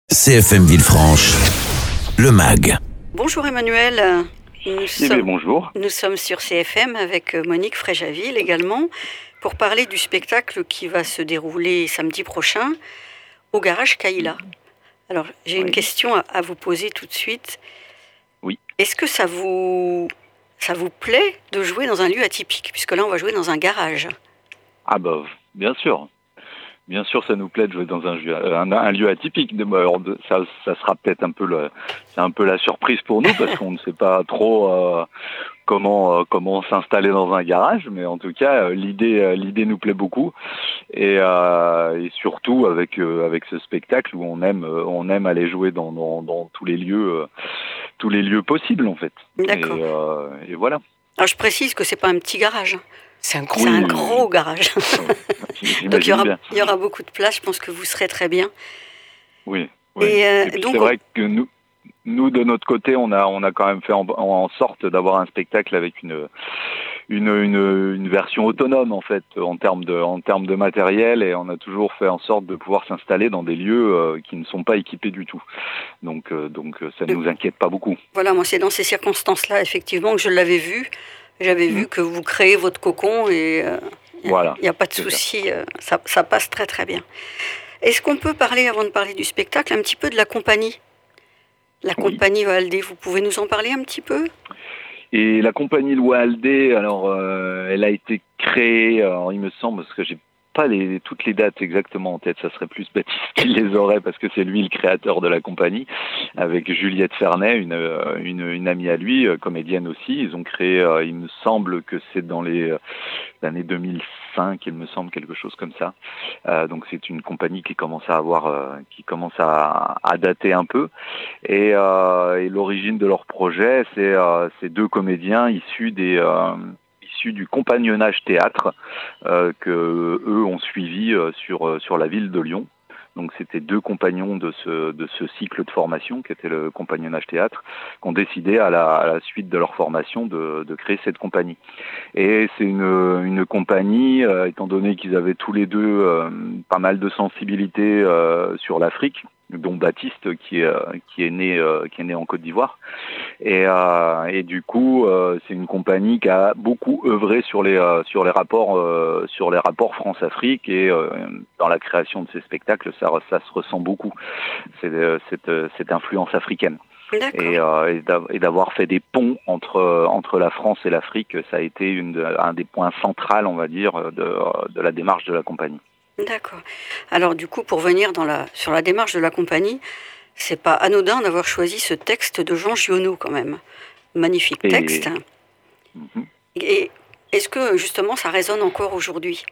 CFM Villefranche, le MAG. Bonjour Emmanuel, Bonjour. nous sommes sur CFM avec Monique Fréjaville également pour parler du spectacle qui va se dérouler samedi prochain au garage Caïla. Alors j'ai une question à vous poser tout de suite. Oui. Est-ce que ça vous plaît de jouer dans un lieu atypique, puisque là on va jouer dans un garage? Ah bah, bien sûr. Bien sûr, ça nous plaît de jouer dans un lieu atypique. Alors, ça sera peut-être c'est un peu la surprise pour nous parce qu'on ne sait pas trop comment s'installer dans un garage, mais en tout cas, l'idée nous plaît beaucoup et surtout avec ce spectacle où on aime aller jouer dans tous les lieux possibles en fait. D'accord. Et voilà. Alors je précise que c'est pas un petit garage. C'est un gros garage. Donc il y aura beaucoup de place, je pense que vous serez très bien. Oui. Et donc, c'est vrai que nous de notre côté, on a quand même fait en sorte d'avoir un spectacle avec une version autonome en fait en termes de matériel, et on a toujours fait en sorte de pouvoir s'installer dans des lieux qui ne sont pas équipés du tout. Donc ça ne nous inquiète pas beaucoup. Voilà, moi c'est dans ces circonstances-là effectivement que je l'avais vu. J'avais vu que vous créez votre cocon et voilà, il n'y a pas de souci, ça passe très très bien. Est-ce qu'on peut parler, avant de parler du spectacle, un petit peu de la compagnie? La compagnie Loa-Aldé, vous pouvez nous en parler un petit peu? Et la compagnie Loa-Aldé, alors elle a été créée, alors, il me semble, parce que j'ai pas toutes les dates exactement en tête, ça serait plus Baptiste qui les aurait parce que c'est lui le créateur de la compagnie, avec Juliette Fernet, une amie à lui, comédienne aussi. Ils ont créé, il me semble que c'est dans les années 2005, il me semble, quelque chose comme ça. Donc c'est une compagnie qui commence à dater un peu. Et l'origine de leur projet, c'est deux comédiens issus du compagnonnage théâtre que eux ont suivi sur la ville de Lyon. Donc c'était deux compagnons de ce cycle de formation qui était le compagnonnage théâtre, qui ont décidé à la suite de leur formation de créer cette compagnie. Et c'est une compagnie, étant donné qu'ils avaient tous les deux pas mal de sensibilité sur l'Afrique, dont Baptiste qui est né en Côte d'Ivoire, et du coup c'est une compagnie qui a beaucoup œuvré sur les rapports France-Afrique, et dans la création de ces spectacles ça se ressent beaucoup, cette influence africaine. Et d'avoir fait des ponts entre la France et l'Afrique, ça a été un des points centraux, on va dire, de la démarche de la compagnie. D'accord. Alors du coup, pour venir sur la démarche de la compagnie, c'est pas anodin d'avoir choisi ce texte de Jean Giono quand même. Magnifique texte. Et est-ce que justement ça résonne encore aujourd'hui?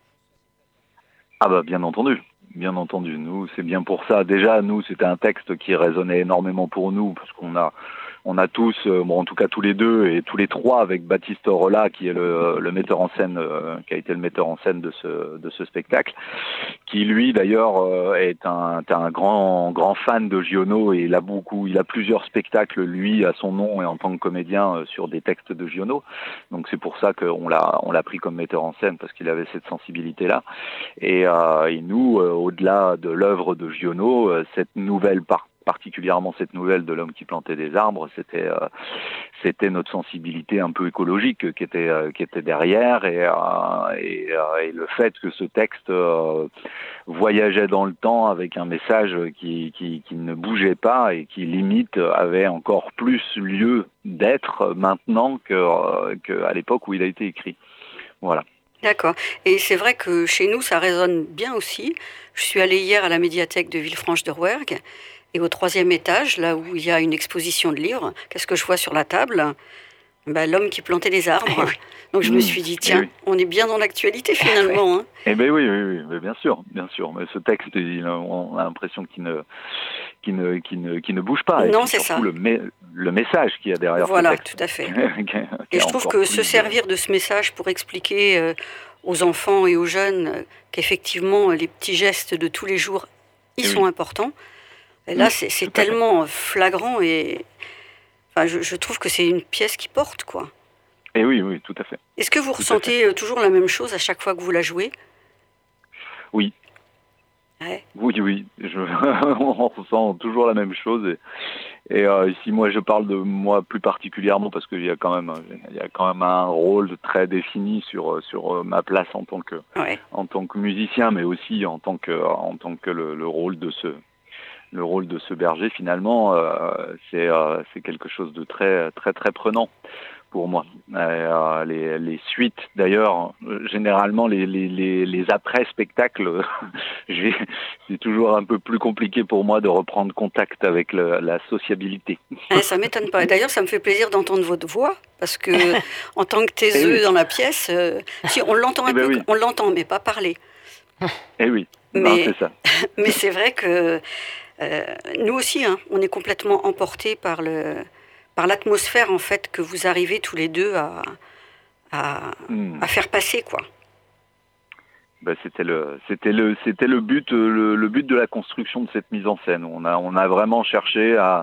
Ah bah bien entendu. Bien entendu, nous, c'est bien pour ça. Déjà, nous, c'était un texte qui résonnait énormément pour nous, parce qu'on a tous, en tout cas tous les deux et tous les trois, avec Baptiste Orella, qui est le metteur en scène, qui a été le metteur en scène de ce spectacle, qui lui d'ailleurs est un grand fan de Giono, et il a plusieurs spectacles lui à son nom et en tant que comédien sur des textes de Giono. Donc c'est pour ça qu'on l'a pris comme metteur en scène, parce qu'il avait cette sensibilité là. Et nous, au-delà de l'œuvre de Giono, particulièrement cette nouvelle de l'homme qui plantait des arbres, c'était notre sensibilité un peu écologique qui était derrière, et le fait que ce texte voyageait dans le temps avec un message qui ne bougeait pas et qui limite avait encore plus lieu d'être maintenant qu'à l'époque où il a été écrit. Voilà. D'accord. Et c'est vrai que chez nous, ça résonne bien aussi. Je suis allée hier à la médiathèque de Villefranche-de-Rouergue, et au 3e étage, là où il y a une exposition de livres, qu'est-ce que je vois sur la table? L'homme qui plantait des arbres. Donc je me suis dit, tiens, on est bien dans l'actualité finalement. Hein. Eh bien oui, mais bien sûr. Mais ce texte, on a l'impression qu'il ne bouge pas. Non, et c'est surtout ça. Le message qu'il y a derrière voilà, ce texte. Tout à fait. Et je trouve que se servir de ce message pour expliquer aux enfants et aux jeunes qu'effectivement les petits gestes de tous les jours, ils sont importants. Et là, c'est tellement flagrant, et je trouve que c'est une pièce qui porte, quoi. Et oui, tout à fait. Est-ce que vous ressentez toujours la même chose à chaque fois que vous la jouez? Oui. Ouais. Oui, on ressent toujours la même chose. Et si moi je parle de moi plus particulièrement, parce qu'il y a quand même un rôle très défini sur ma place en tant que musicien, mais aussi en tant que le rôle de ce berger, finalement, c'est quelque chose de très très très prenant pour moi. Les suites, d'ailleurs, généralement les après-spectacles, c'est toujours un peu plus compliqué pour moi de reprendre contact avec la sociabilité. Ça m'étonne pas. D'ailleurs, ça me fait plaisir d'entendre votre voix, parce que en tant que taiseux dans la pièce, si on l'entend un peu, on l'entend, mais pas parler. Eh oui, c'est ça. Mais c'est vrai que nous aussi, on est complètement emportés par l'atmosphère, en fait, que vous arrivez tous les deux à faire passer, quoi. C'était le but de la construction de cette mise en scène. On a vraiment cherché à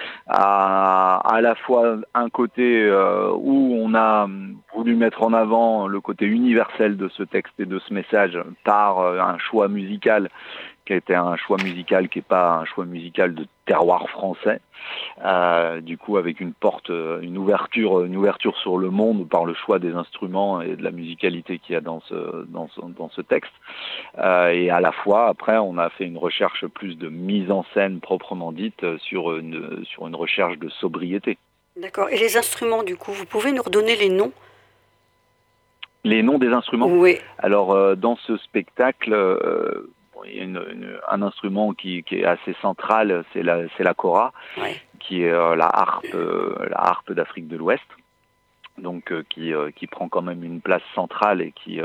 la fois un côté où on a voulu mettre en avant le côté universel de ce texte et de ce message par un choix musical qui a été un choix musical qui n'est pas un choix musical de terroir français, du coup avec une ouverture sur le monde par le choix des instruments et de la musicalité qu'il y a dans ce texte, et à la fois après on a fait une recherche plus de mise en scène proprement dite sur une recherche de sobriété. D'accord. Et les instruments, du coup, vous pouvez nous redonner les noms? Les noms des instruments? Oui. Alors dans ce spectacle, il y a un instrument qui est assez central, c'est la kora, qui est la harpe d'Afrique de l'Ouest, donc qui prend quand même une place centrale et qui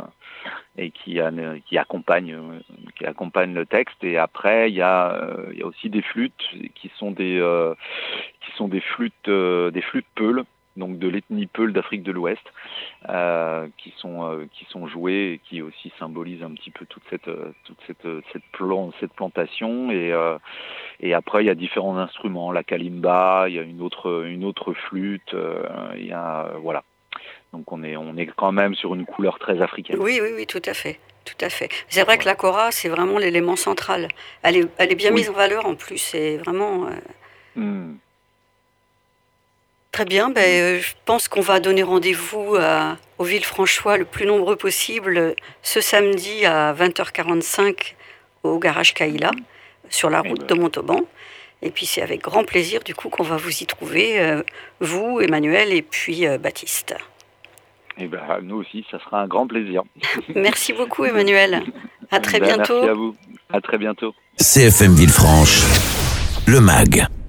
accompagne le texte. Et après il y a aussi des flûtes qui sont des flûtes peuls, donc de l'ethnie Peul d'Afrique de l'Ouest, qui sont jouées et qui aussi symbolisent un petit peu toute cette plantation. Et après il y a différents instruments, la kalimba, il y a une autre flûte, voilà. Donc on est quand même sur une couleur très africaine. Oui, tout à fait. C'est vrai que la kora, c'est vraiment l'élément central. Elle est bien mise en valeur en plus, c'est vraiment... Très bien, je pense qu'on va donner rendez-vous au Villefranchois le plus nombreux possible ce samedi à 20h45 au garage Kaila, sur la route de Montauban. Et puis c'est avec grand plaisir du coup qu'on va vous y trouver, vous, Emmanuel, et puis Baptiste. Et nous aussi, ça sera un grand plaisir. Merci beaucoup, Emmanuel. À très bientôt. Merci à vous. À très bientôt. CFM Villefranche, le MAG.